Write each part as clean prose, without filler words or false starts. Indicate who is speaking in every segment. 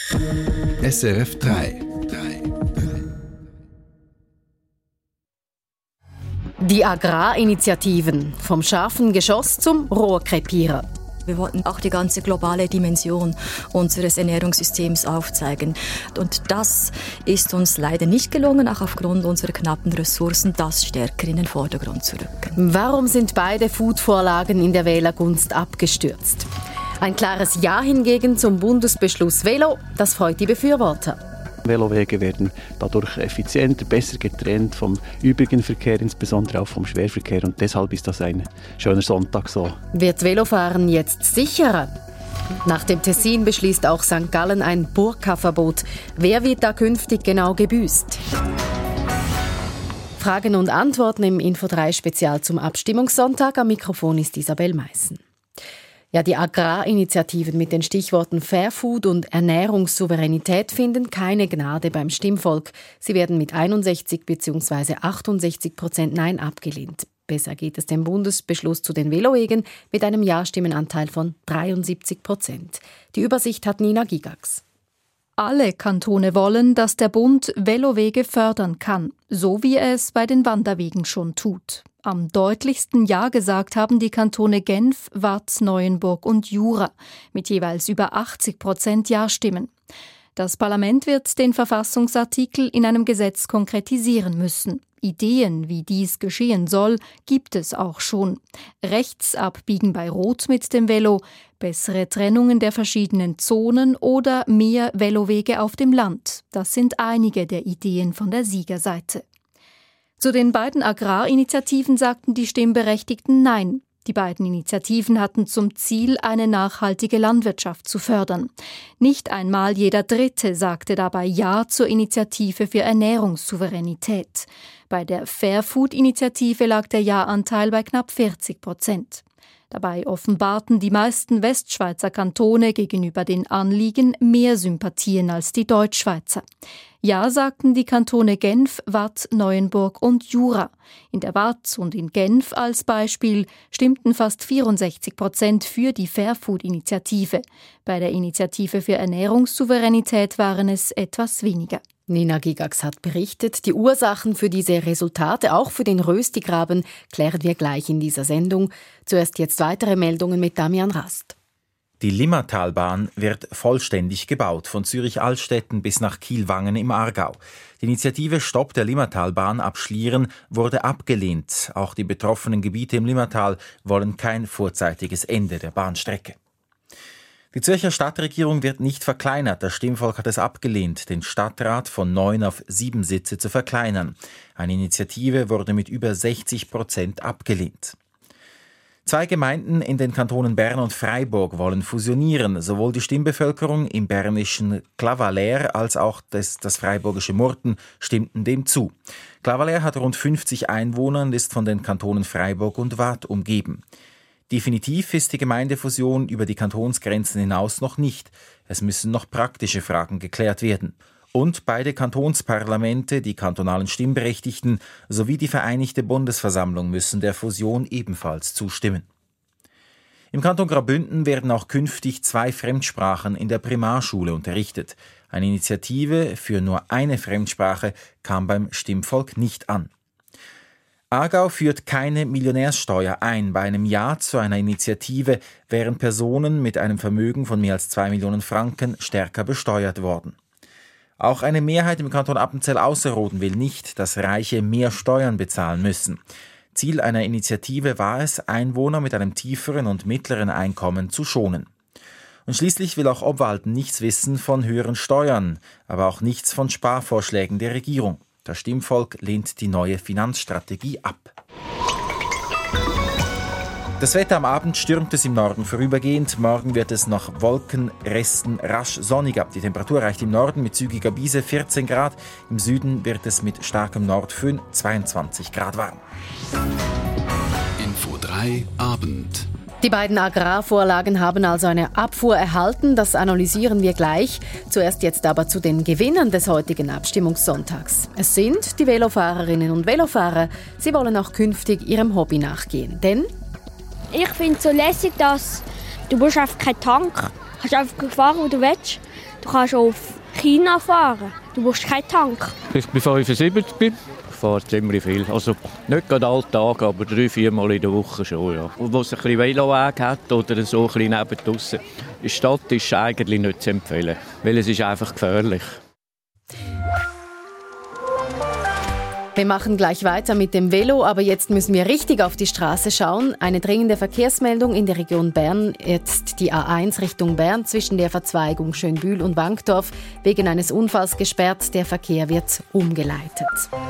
Speaker 1: SRF 3.
Speaker 2: Die Agrarinitiativen, vom scharfen Geschoss zum Rohrkrepierer.
Speaker 3: Wir wollten auch die ganze globale Dimension unseres Ernährungssystems aufzeigen. Und das ist uns leider nicht gelungen, auch aufgrund unserer knappen Ressourcen, das stärker in den Vordergrund zu rücken.
Speaker 2: Warum sind beide Food-Vorlagen in der Wählergunst abgestürzt? Ein klares Ja hingegen zum Bundesbeschluss Velo, das freut die Befürworter.
Speaker 4: Velowege werden dadurch effizienter, besser getrennt vom übrigen Verkehr, insbesondere auch vom Schwerverkehr. Und deshalb ist das ein schöner Sonntag so.
Speaker 2: Wird Velofahren jetzt sicherer? Nach dem Tessin beschließt auch St. Gallen ein Burka-Verbot. Wer wird da künftig genau gebüßt? Fragen und Antworten im Info3-Spezial zum Abstimmungssonntag. Am Mikrofon ist Isabel Meissen. Ja, die Agrarinitiativen mit den Stichworten Fairfood und Ernährungssouveränität finden keine Gnade beim Stimmvolk. Sie werden mit 61 bzw. 68% Nein abgelehnt. Besser geht es dem Bundesbeschluss zu den Velowegen mit einem Ja-Stimmenanteil von 73%. Die Übersicht hat Nina Gigax.
Speaker 5: Alle Kantone wollen, dass der Bund Velowege fördern kann, so wie er es bei den Wanderwegen schon tut. Am deutlichsten Ja gesagt haben die Kantone Genf, Waadt, Neuenburg und Jura mit jeweils über 80% Ja-Stimmen. Das Parlament wird den Verfassungsartikel in einem Gesetz konkretisieren müssen. Ideen, wie dies geschehen soll, gibt es auch schon. Rechts abbiegen bei Rot mit dem Velo, bessere Trennungen der verschiedenen Zonen oder mehr Velowege auf dem Land. Das sind einige der Ideen von der Siegerseite. Zu den beiden Agrarinitiativen sagten die Stimmberechtigten Nein. Die beiden Initiativen hatten zum Ziel, eine nachhaltige Landwirtschaft zu fördern. Nicht einmal jeder Dritte sagte dabei Ja zur Initiative für Ernährungssouveränität. Bei der Fairfood-Initiative lag der Ja-Anteil bei knapp 40%. Dabei offenbarten die meisten Westschweizer Kantone gegenüber den Anliegen mehr Sympathien als die Deutschschweizer. Ja sagten die Kantone Genf, Waadt, Neuenburg und Jura. In der Waadt und in Genf als Beispiel stimmten fast 64% für die Fairfood-Initiative. Bei der Initiative für Ernährungssouveränität waren es etwas weniger.
Speaker 2: Nina Gigax hat berichtet, die Ursachen für diese Resultate, auch für den Röstigraben, klären wir gleich in dieser Sendung. Zuerst jetzt weitere Meldungen mit Damian Rast.
Speaker 6: Die Limmatalbahn wird vollständig gebaut, von Zürich-Altstetten bis nach Kiel-Wangen im Aargau. Die Initiative Stopp der Limmatalbahn ab Schlieren wurde abgelehnt. Auch die betroffenen Gebiete im Limmatal wollen kein vorzeitiges Ende der Bahnstrecke. Die Zürcher Stadtregierung wird nicht verkleinert. Das Stimmvolk hat es abgelehnt, den Stadtrat von 9 auf 7 Sitze zu verkleinern. Eine Initiative wurde mit über 60% abgelehnt. 2 Gemeinden in den Kantonen Bern und Freiburg wollen fusionieren. Sowohl die Stimmbevölkerung im bernischen Clavaleyres als auch das freiburgische Murten stimmten dem zu. Clavaleyres hat rund 50 Einwohner und ist von den Kantonen Freiburg und Waadt umgeben. Definitiv ist die Gemeindefusion über die Kantonsgrenzen hinaus noch nicht. Es müssen noch praktische Fragen geklärt werden. Und beide Kantonsparlamente, die kantonalen Stimmberechtigten sowie die Vereinigte Bundesversammlung müssen der Fusion ebenfalls zustimmen. Im Kanton Graubünden werden auch künftig 2 Fremdsprachen in der Primarschule unterrichtet. Eine Initiative für nur eine Fremdsprache kam beim Stimmvolk nicht an. Aargau führt keine Millionärssteuer ein. Bei einem Ja zu einer Initiative wären Personen mit einem Vermögen von mehr als 2 Millionen Franken stärker besteuert worden. Auch eine Mehrheit im Kanton Appenzell-Ausserrhoden will nicht, dass Reiche mehr Steuern bezahlen müssen. Ziel einer Initiative war es, Einwohner mit einem tieferen und mittleren Einkommen zu schonen. Und schließlich will auch Obwalden nichts wissen von höheren Steuern, aber auch nichts von Sparvorschlägen der Regierung. Das Stimmvolk lehnt die neue Finanzstrategie ab. Das Wetter am Abend stürmt es im Norden vorübergehend. Morgen wird es nach Wolkenresten rasch sonniger. Die Temperatur reicht im Norden mit zügiger Brise 14 Grad. Im Süden wird es mit starkem Nordföhn 22 Grad warm.
Speaker 1: Info 3 Abend.
Speaker 2: Die beiden Agrarvorlagen haben also eine Abfuhr erhalten. Das analysieren wir gleich. Zuerst jetzt aber zu den Gewinnern des heutigen Abstimmungssonntags. Es sind die Velofahrerinnen und Velofahrer. Sie wollen auch künftig ihrem Hobby nachgehen. Denn
Speaker 7: ich finde es so lässig, dass du brauchst einfach keinen Tank, kannst einfach fahren, wo du willst. Du kannst auf China fahren. Du brauchst keinen Tank.
Speaker 8: Ich bin 75, ich fahre ziemlich viel. Also nicht gerade alle Tage, aber 3-4 Mal in der Woche schon. Ja. Und wo es ein bisschen Veloweg hat oder so ein bisschen nebendaussen, in der Stadt ist es eigentlich nicht zu empfehlen, weil es ist einfach gefährlich.
Speaker 2: Wir machen gleich weiter mit dem Velo, aber jetzt müssen wir richtig auf die Straße schauen. Eine dringende Verkehrsmeldung in der Region Bern. Jetzt die A1 Richtung Bern zwischen der Verzweigung Schönbühl und Wankdorf. Wegen eines Unfalls gesperrt. Der Verkehr wird umgeleitet.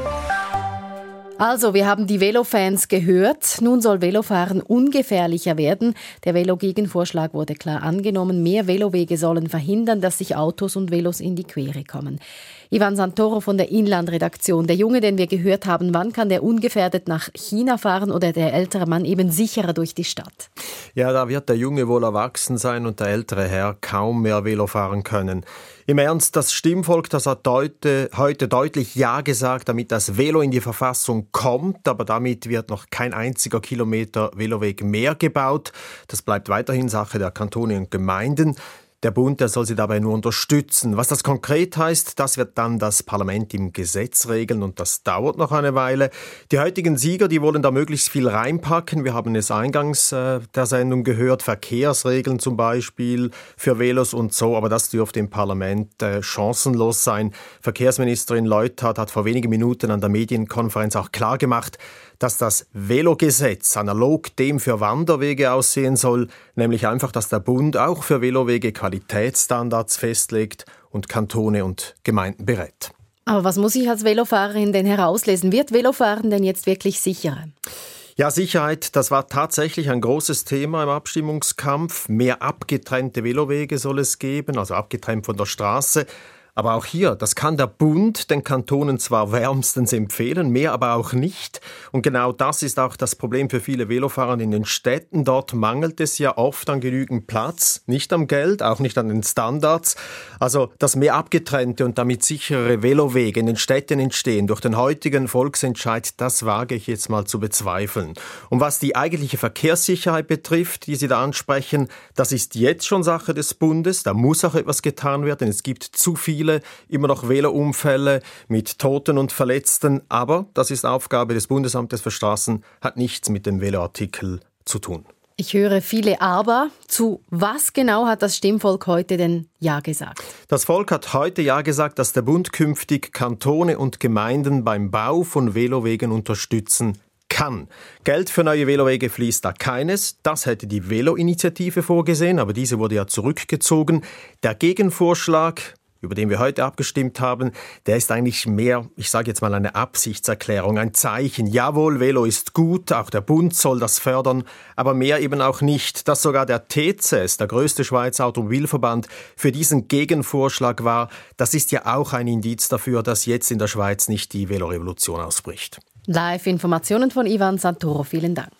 Speaker 2: Also, wir haben die Velofans gehört. Nun soll Velofahren ungefährlicher werden. Der Velo-Gegenvorschlag wurde klar angenommen. Mehr Velowege sollen verhindern, dass sich Autos und Velos in die Quere kommen. Ivan Santoro von der Inland-Redaktion. Der Junge, den wir gehört haben, wann kann der ungefährdet nach China fahren oder der ältere Mann eben sicherer durch die Stadt?
Speaker 9: Ja, da wird der Junge wohl erwachsen sein und der ältere Herr kaum mehr Velo fahren können. Im Ernst, das Stimmvolk, das hat heute deutlich Ja gesagt, damit das Velo in die Verfassung kommt, aber damit wird noch kein einziger Kilometer Veloweg mehr gebaut. Das bleibt weiterhin Sache der Kantone und Gemeinden. Der Bund, der soll sie dabei nur unterstützen. Was das konkret heißt, das wird dann das Parlament im Gesetz regeln und das dauert noch eine Weile. Die heutigen Sieger, die wollen da möglichst viel reinpacken. Wir haben es eingangs der Sendung gehört, Verkehrsregeln zum Beispiel für Velos und so, aber das dürfte im Parlament chancenlos sein. Verkehrsministerin Leuthard hat vor wenigen Minuten an der Medienkonferenz auch klar gemacht, dass das Velogesetz analog dem für Wanderwege aussehen soll, nämlich einfach, dass der Bund auch für Velowege Qualitätsstandards festlegt und Kantone und Gemeinden berät.
Speaker 2: Aber was muss ich als Velofahrerin denn herauslesen? Wird Velofahren denn jetzt wirklich sicherer?
Speaker 9: Ja, Sicherheit, das war tatsächlich ein großes Thema im Abstimmungskampf. Mehr abgetrennte Velowege soll es geben, also abgetrennt von der Straße. Aber auch hier, das kann der Bund den Kantonen zwar wärmstens empfehlen, mehr aber auch nicht. Und genau das ist auch das Problem für viele Velofahrer in den Städten. Dort mangelt es ja oft an genügend Platz, nicht am Geld, auch nicht an den Standards. Also, dass mehr abgetrennte und damit sichere Velowege in den Städten entstehen durch den heutigen Volksentscheid, das wage ich jetzt mal zu bezweifeln. Und was die eigentliche Verkehrssicherheit betrifft, die Sie da ansprechen, das ist jetzt schon Sache des Bundes. Da muss auch etwas getan werden. Es gibt zu viele immer noch Velounfälle mit Toten und Verletzten. Aber das ist Aufgabe des Bundesamtes für Straßen, hat nichts mit dem Veloartikel zu tun.
Speaker 2: Ich höre viele Aber. Zu was genau hat das Stimmvolk heute denn Ja gesagt?
Speaker 9: Das Volk hat heute Ja gesagt, dass der Bund künftig Kantone und Gemeinden beim Bau von Velowegen unterstützen kann. Geld für neue Velowege fließt da keines. Das hätte die Velo-Initiative vorgesehen, aber diese wurde ja zurückgezogen. Der Gegenvorschlag, über den wir heute abgestimmt haben, der ist eigentlich mehr, ich sage jetzt mal, eine Absichtserklärung, ein Zeichen. Jawohl, Velo ist gut, auch der Bund soll das fördern, aber mehr eben auch nicht. Dass sogar der TCS, der größte Schweizer Automobilverband, für diesen Gegenvorschlag war, das ist ja auch ein Indiz dafür, dass jetzt in der Schweiz nicht die Velorevolution ausbricht.
Speaker 2: Live-Informationen von Ivan Santoro, vielen Dank.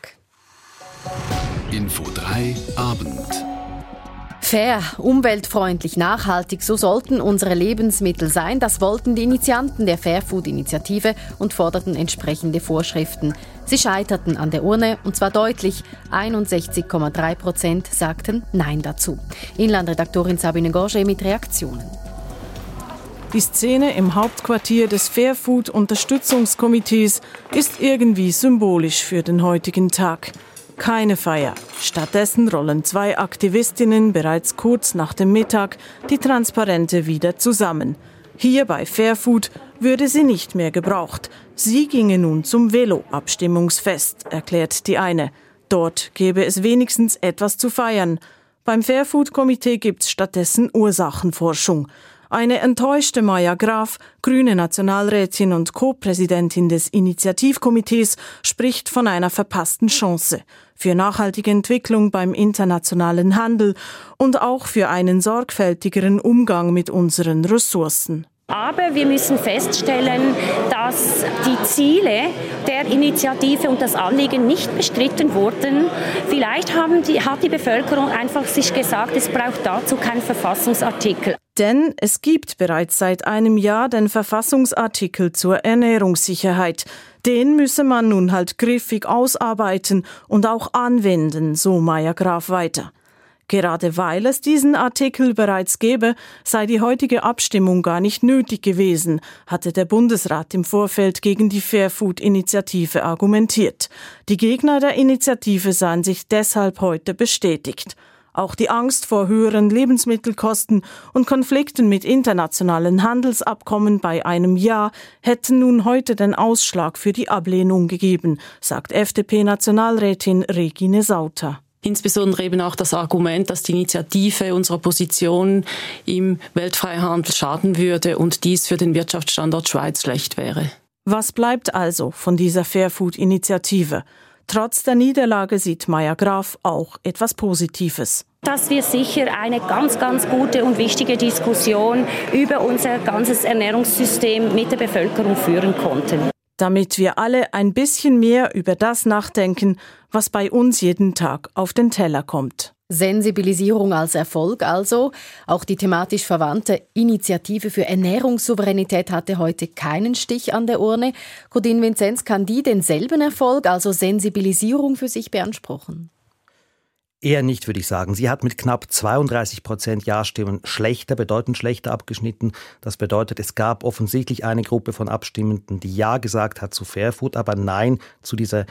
Speaker 1: Info 3 Abend.
Speaker 2: Fair, umweltfreundlich, nachhaltig, so sollten unsere Lebensmittel sein. Das wollten die Initianten der Fairfood-Initiative und forderten entsprechende Vorschriften. Sie scheiterten an der Urne, und zwar deutlich. 61,3% sagten Nein dazu. Inlandredaktorin Sabine Gorge mit Reaktionen.
Speaker 10: Die Szene im Hauptquartier des Fairfood-Unterstützungskomitees ist irgendwie symbolisch für den heutigen Tag. Keine Feier. Stattdessen rollen 2 Aktivistinnen bereits kurz nach dem Mittag die Transparente wieder zusammen. Hier bei Fairfood würde sie nicht mehr gebraucht. Sie ginge nun zum Velo-Abstimmungsfest, erklärt die eine. Dort gäbe es wenigstens etwas zu feiern. Beim Fairfood-Komitee gibt's stattdessen Ursachenforschung. Eine enttäuschte Maja Graf, grüne Nationalrätin und Co-Präsidentin des Initiativkomitees, spricht von einer verpassten Chance für nachhaltige Entwicklung beim internationalen Handel und auch für einen sorgfältigeren Umgang mit unseren Ressourcen.
Speaker 11: Aber wir müssen feststellen, dass die Ziele der Initiative und das Anliegen nicht bestritten wurden. Vielleicht hat die Bevölkerung einfach sich gesagt, es braucht dazu keinen Verfassungsartikel.
Speaker 10: Denn es gibt bereits seit einem Jahr den Verfassungsartikel zur Ernährungssicherheit. Den müsse man nun halt griffig ausarbeiten und auch anwenden, so Maja Graf weiter. Gerade weil es diesen Artikel bereits gäbe, sei die heutige Abstimmung gar nicht nötig gewesen, hatte der Bundesrat im Vorfeld gegen die Fairfood-Initiative argumentiert. Die Gegner der Initiative sahen sich deshalb heute bestätigt. Auch die Angst vor höheren Lebensmittelkosten und Konflikten mit internationalen Handelsabkommen bei einem Ja hätten nun heute den Ausschlag für die Ablehnung gegeben, sagt FDP-Nationalrätin Regine Sauter.
Speaker 12: Insbesondere eben auch das Argument, dass die Initiative unserer Position im Weltfreihandel schaden würde und dies für den Wirtschaftsstandort Schweiz schlecht wäre.
Speaker 10: Was bleibt also von dieser Fairfood-Initiative? Trotz der Niederlage sieht Maya Graf auch etwas Positives.
Speaker 11: Dass wir sicher eine ganz, ganz gute und wichtige Diskussion über unser ganzes Ernährungssystem mit der Bevölkerung führen konnten.
Speaker 10: Damit wir alle ein bisschen mehr über das nachdenken, was bei uns jeden Tag auf den Teller kommt.
Speaker 2: Sensibilisierung als Erfolg also. Auch die thematisch verwandte Initiative für Ernährungssouveränität hatte heute keinen Stich an der Urne. Claudine Vinzenz, kann die denselben Erfolg, also Sensibilisierung, für sich beanspruchen?
Speaker 13: Eher nicht, würde ich sagen. Sie hat mit knapp 32% Ja-Stimmen bedeutend schlechter abgeschnitten. Das bedeutet, es gab offensichtlich eine Gruppe von Abstimmenden, die Ja gesagt hat zu Fairfood, aber Nein zu dieser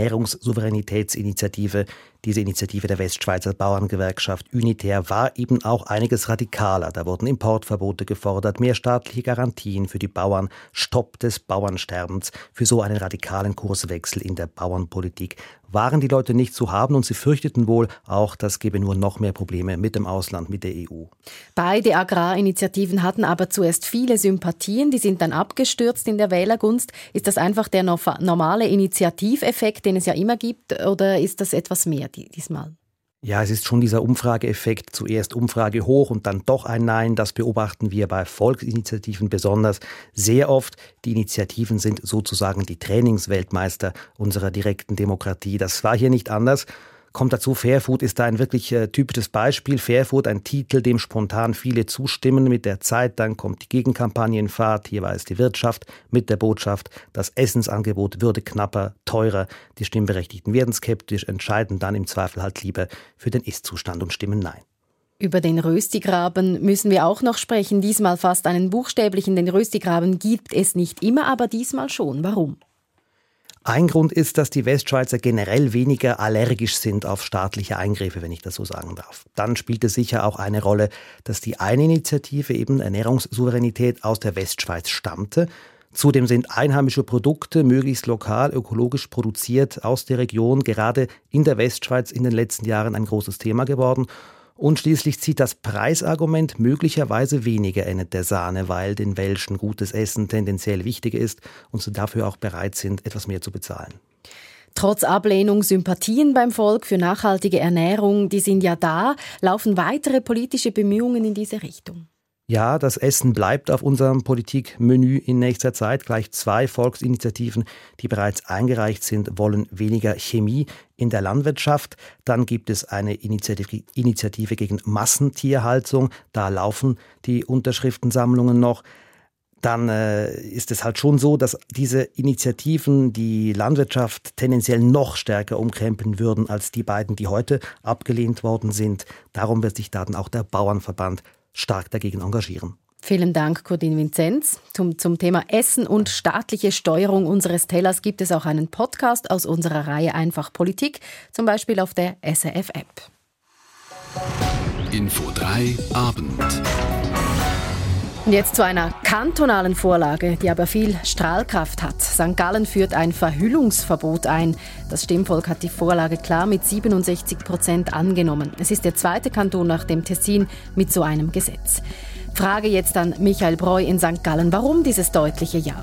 Speaker 13: Ernährungssouveränitätsinitiative. Diese Initiative der Westschweizer Bauerngewerkschaft Unitaire war eben auch einiges radikaler. Da wurden Importverbote gefordert, mehr staatliche Garantien für die Bauern, Stopp des Bauernsterbens. Für so einen radikalen Kurswechsel in der Bauernpolitik waren die Leute nicht zu haben und sie fürchteten wohl auch, das gebe nur noch mehr Probleme mit dem Ausland, mit der EU.
Speaker 2: Beide Agrarinitiativen hatten aber zuerst viele Sympathien, die sind dann abgestürzt in der Wählergunst. Ist das einfach der normale Initiativeffekt, den es ja immer gibt, oder ist das etwas mehr diesmal?
Speaker 13: Ja, es ist schon dieser Umfrageeffekt, zuerst Umfrage hoch und dann doch ein Nein. Das beobachten wir bei Volksinitiativen besonders sehr oft. Die Initiativen sind sozusagen die Trainingsweltmeister unserer direkten Demokratie. Das war hier nicht anders. Kommt dazu, Fairfood ist da ein wirklich typisches Beispiel. Fairfood, ein Titel, dem spontan viele zustimmen. Mit der Zeit dann kommt die Gegenkampagne in Fahrt. Hier war es die Wirtschaft mit der Botschaft, das Essensangebot würde knapper, teurer. Die Stimmberechtigten werden skeptisch, entscheiden dann im Zweifel halt lieber für den Ist-Zustand und stimmen Nein.
Speaker 2: Über den Röstigraben müssen wir auch noch sprechen. Diesmal fast einen buchstäblichen. Den Röstigraben gibt es nicht immer, aber diesmal schon. Warum?
Speaker 13: Ein Grund ist, dass die Westschweizer generell weniger allergisch sind auf staatliche Eingriffe, wenn ich das so sagen darf. Dann spielt es sicher auch eine Rolle, dass die eine Initiative, eben Ernährungssouveränität, aus der Westschweiz stammte. Zudem sind einheimische Produkte möglichst lokal, ökologisch produziert aus der Region, gerade in der Westschweiz in den letzten Jahren ein großes Thema geworden. Und schließlich zieht das Preisargument möglicherweise weniger in der Sahne, weil den Welschen gutes Essen tendenziell wichtiger ist und sie dafür auch bereit sind, etwas mehr zu bezahlen.
Speaker 2: Trotz Ablehnung Sympathien beim Volk für nachhaltige Ernährung, die sind ja da. Laufen weitere politische Bemühungen in diese Richtung?
Speaker 13: Ja, das Essen bleibt auf unserem Politikmenü in nächster Zeit. Gleich 2 Volksinitiativen, die bereits eingereicht sind, wollen weniger Chemie in der Landwirtschaft. Dann gibt es eine Initiative gegen Massentierhaltung. Da laufen die Unterschriftensammlungen noch. Dann ist es halt schon so, dass diese Initiativen die Landwirtschaft tendenziell noch stärker umkrempeln würden als die beiden, die heute abgelehnt worden sind. Darum wird sich dann auch der Bauernverband stark dagegen engagieren.
Speaker 2: Vielen Dank, Claudine Vinzenz. Zum Thema Essen und staatliche Steuerung unseres Tellers gibt es auch einen Podcast aus unserer Reihe Einfach Politik, zum Beispiel auf der SRF-App.
Speaker 1: Info 3 Abend.
Speaker 2: Und jetzt zu einer kantonalen Vorlage, die aber viel Strahlkraft hat. St. Gallen führt ein Verhüllungsverbot ein. Das Stimmvolk hat die Vorlage klar mit 67% angenommen. Es ist der zweite Kanton nach dem Tessin mit so einem Gesetz. Frage jetzt an Michael Breu in St. Gallen. Warum dieses deutliche Ja?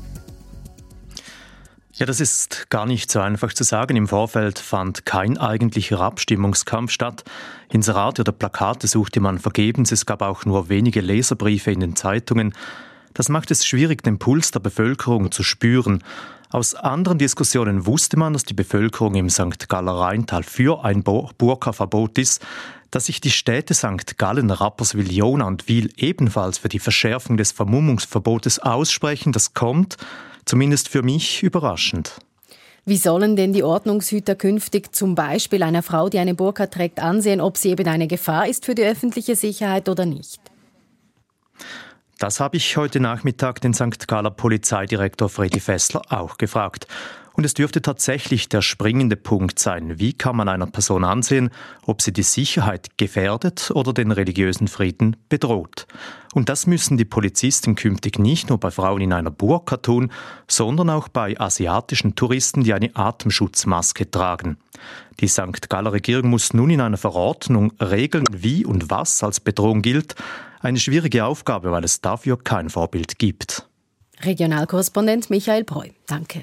Speaker 14: Ja, das ist gar nicht so einfach zu sagen. Im Vorfeld fand kein eigentlicher Abstimmungskampf statt. Inserate oder Plakate suchte man vergebens. Es gab auch nur wenige Leserbriefe in den Zeitungen. Das macht es schwierig, den Puls der Bevölkerung zu spüren. Aus anderen Diskussionen wusste man, dass die Bevölkerung im St. Galler Rheintal für ein Burka-Verbot ist, dass sich die Städte St. Gallen, Rapperswil, Jona und Wil ebenfalls für die Verschärfung des Vermummungsverbotes aussprechen. Das kommt, zumindest für mich, überraschend.
Speaker 2: Wie sollen denn die Ordnungshüter künftig zum Beispiel einer Frau, die eine Burka trägt, ansehen, ob sie eben eine Gefahr ist für die öffentliche Sicherheit oder nicht?
Speaker 14: Das habe ich heute Nachmittag den St. Galler Polizeidirektor Fredi Fessler auch gefragt. Und es dürfte tatsächlich der springende Punkt sein. Wie kann man einer Person ansehen, ob sie die Sicherheit gefährdet oder den religiösen Frieden bedroht? Und das müssen die Polizisten künftig nicht nur bei Frauen in einer Burka tun, sondern auch bei asiatischen Touristen, die eine Atemschutzmaske tragen. Die St. Galler Regierung muss nun in einer Verordnung regeln, wie und was als Bedrohung gilt. Eine schwierige Aufgabe, weil es dafür kein Vorbild gibt.
Speaker 2: Regionalkorrespondent Michael Breu, danke.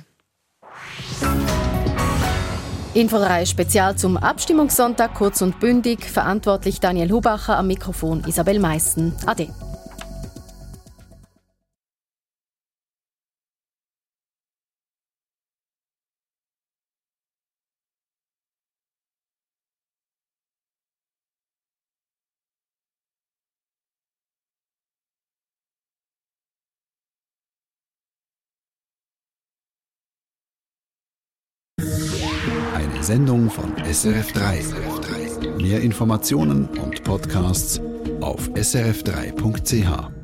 Speaker 2: Info 3 Spezial zum Abstimmungssonntag, kurz und bündig. Verantwortlich Daniel Hubacher, am Mikrofon Isabel Meissen. Ade.
Speaker 1: Eine Sendung von SRF3. Mehr Informationen und Podcasts auf srf3.ch.